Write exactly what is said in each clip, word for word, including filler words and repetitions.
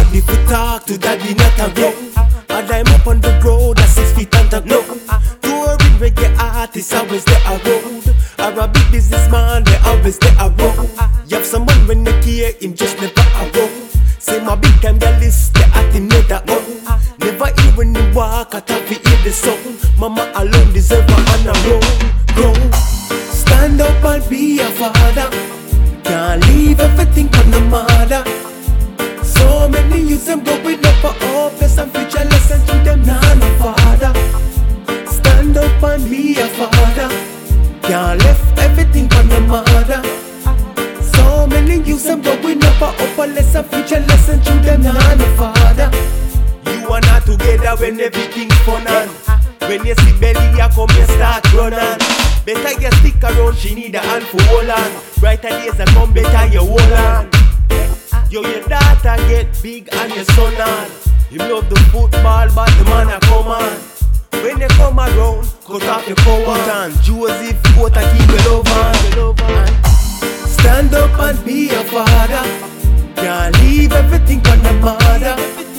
good if we talk to daddy, not a go. And I'm up on the road, at six feet underground. Touring reggae artists, always there a road. Or a big businessman, they always there a road. You have someone when they care, him just never a road. Say my big time girl is the at him never go. Never hear when him walk, I thought we hear the sound. Mama alone deserve a man a road, grow. Stand up and be a father. Can't leave everything on the mother. So many youths them growing up for hopeless and futureless, and to them nah no father. Stand up and be a father. Can't left everything on the mother. So many youths them growing up for hopeless and futureless, and to them nah no father. You and I together when everything's fun on. When you see belly, you come you start running. Better you stick around, she need a hand for hold on. Brighter days are come, better you hold on. Yo, your daughter get big and your son on. You love the football, but the man a come on. When they come around, cut off your coat on. Joseph, coat and keep your love on. Stand up and be a father. Can't leave everything on the mother.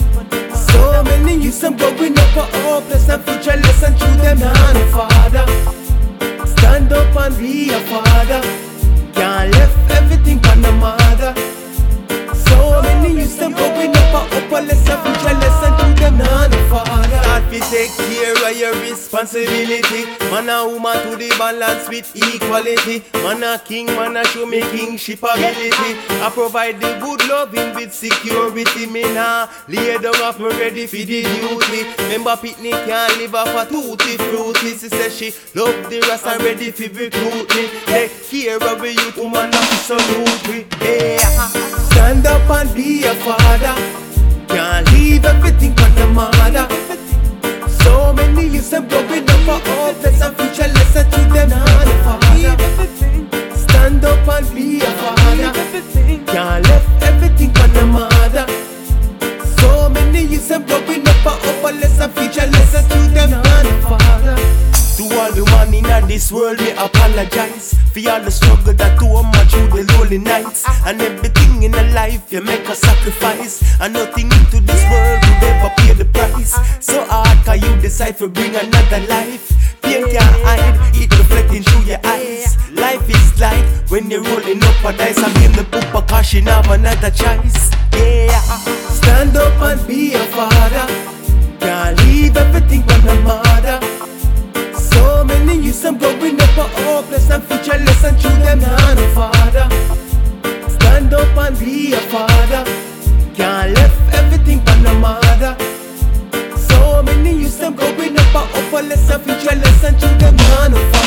So many youths them growing up for hopeless and futureless, and to them nah no father. Stand up and be a father. Can't left everything on the mother. So many youths them growing up for hopeless and futureless, and to them nah no father. Start to take care of your responsibility. Man a woman to the balance with equality. Man a king, man a show me kingship ability. I provide the good loving with security. Me nah lay down off me ready for the duty. Remember Pitney can't live off a tutti fruity. She says she love the rest and ready for recruit me. Take care of the youth, woman absolutely. Yeah. Stand up and be a father. Can't leave everything on the mother. So many youths them growing up for hopeless and futureless, and to them nah no father. Stand up and be a father. Can't left everything on the mother. So many youths them growing up for hopeless and futureless, and to them nah no father. To all the man in this world, me apologize for all the struggle that too much through the lonely nights. And everything in a life, you make a sacrifice. And nothing into this world will ever pay the price. So hard can you decide to bring another life. Pain can't hide, it reflecting through your eyes. Life is like when you're rolling up a dice and blame the pooper cause she have another choice. Yeah. Stand up and be a father. Can't leave everything on the mother. So many youths them growing up for hopeless and futureless, and to them nah no father. Stand up and be a father. Can't left everything on the mother. So many youths them growing up for hopeless and futureless, and to them nah no father.